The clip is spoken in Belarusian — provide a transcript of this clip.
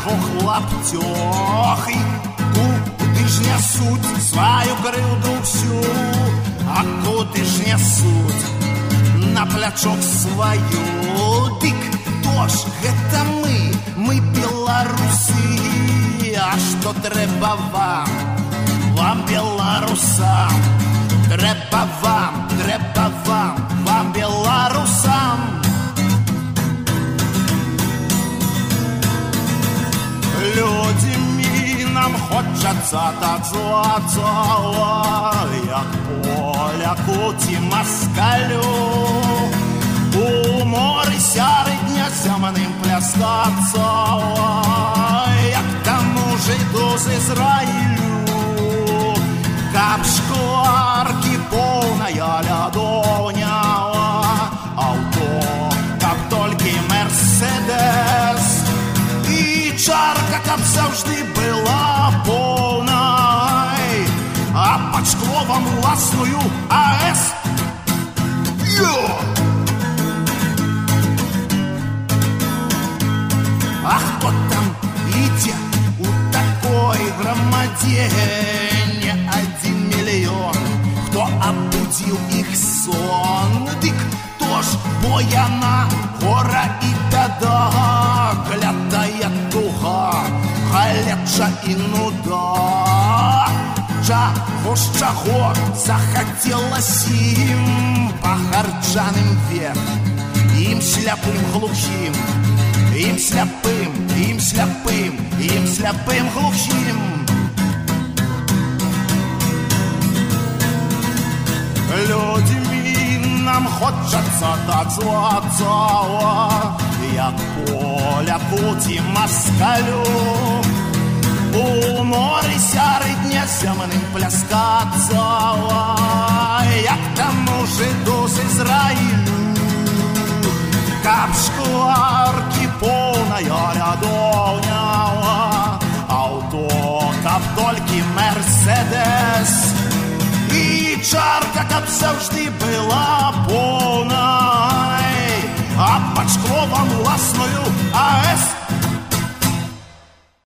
хлаптёх, і куди ж нясуть сваю крыўду всю, а куды ж нясуть на плячок сваю. Дык хто ж гэта мы беларусы, а што трэба вам беларусам, трэба вам беларусам. Людзьмі нам хочацца так звацца, як поляку ці маскалю, у моры сяры дня зяманым пляскацца, як таму жыду з Ізраілю. Каб шкваркі поўная лядоўня, аўто, каб толькі Мерседес, і чарка, каб заўжды была поўнай, а пад шкловам уласную АЭС. А хто там ідзе у такой грамадзе? Не 1 мільён. Хто абудзіў іх сон? Дык хто ж, бо яна гора і бяда, глядая туга, галеча і нуда. Чаго захацелася ім па гарчаным век, ім сляпым глухім, ім сляпым глухім. Людзьмі нам хочацца так звацца, як поляку ці маскалю, у моры сяры дня зяманым пляскацца, як таму жыду з Ізраілю. Каб шкваркі поўная лядоўня, аўто, каб толькі Мерседес, і чарка, каб заўжды была